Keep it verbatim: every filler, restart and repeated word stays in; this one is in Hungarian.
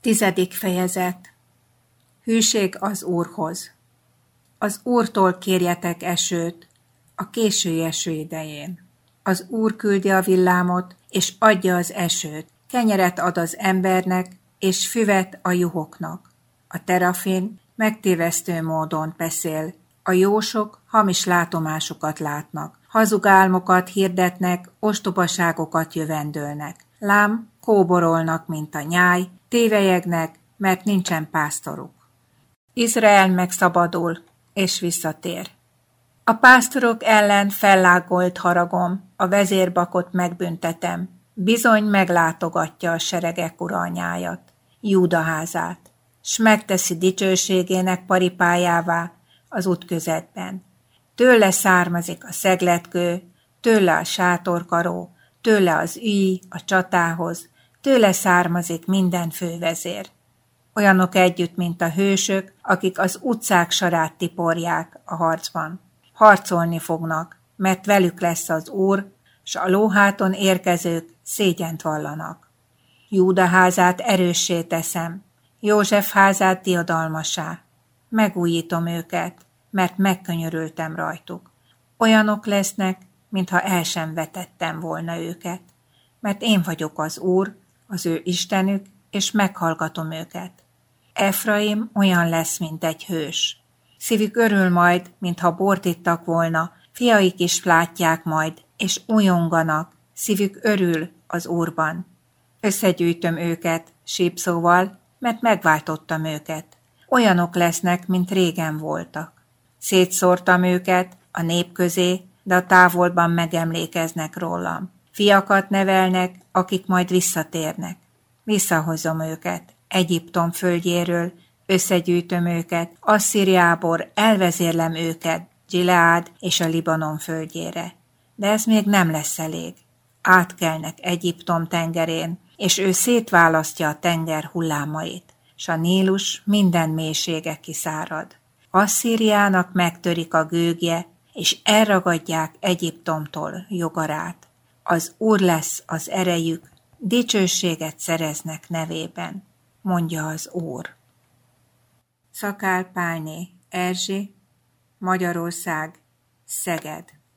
Tizedik fejezet. Hűség az Úrhoz. Az Úrtól kérjetek esőt a késői eső idején. Az Úr küldi a villámot, és adja az esőt, kenyeret ad az embernek, és füvet a juhoknak. A terafin megtévesztő módon beszél, a jósok hamis látomásokat látnak, hazug álmokat hirdetnek, ostobaságokat jövendölnek. Lám kóborolnak, mint a nyáj, tévelyegnek, mert nincsen pásztoruk. Izrael megszabadul, és visszatér. A pásztorok ellen fellágolt haragom, a vezérbakot megbüntetem, bizony meglátogatja a seregek ura anyájat, Júda házát, s megteszi dicsőségének paripájává az útközetben. Tőle származik a szegletkő, tőle a sátorkaró, tőle az ügy a csatához, tőle származik minden fővezér. Olyanok együtt, mint a hősök, akik az utcák sarát tiporják a harcban. Harcolni fognak, mert velük lesz az Úr, s a lóháton érkezők szégyent vallanak. Júda házát erőssé teszem, József házát diadalmassá. Megújítom őket, mert megkönyörültem rajtuk. Olyanok lesznek, mintha el sem vetettem volna őket, mert én vagyok az Úr, az ő Istenük, és meghallgatom őket. Efraim olyan lesz, mint egy hős. Szívük örül majd, mintha bort ittak volna, fiaik is látják majd, és újonganak, szívük örül az Úrban. Összegyűjtöm őket sípszóval, mert megváltottam őket. Olyanok lesznek, mint régen voltak. Szétszórtam őket a nép közé, de a távolban megemlékeznek rólam. Fiakat nevelnek, akik majd visszatérnek. Visszahozom őket Egyiptom földjéről, összegyűjtöm őket, Asszíriából elvezérlem őket Gileád és a Libanon földjére. De ez még nem lesz elég. Átkelnek Egyiptom tengerén, és ő szétválasztja a tenger hullámait, s a Nílus minden mélysége kiszárad. Asszíriának megtörik a gőgje, és elragadják Egyiptomtól jogarát. Az Úr lesz az erejük, dicsőséget szereznek nevében, mondja az Úr. Szakál Pálné Erzsi, Magyarország, Szeged.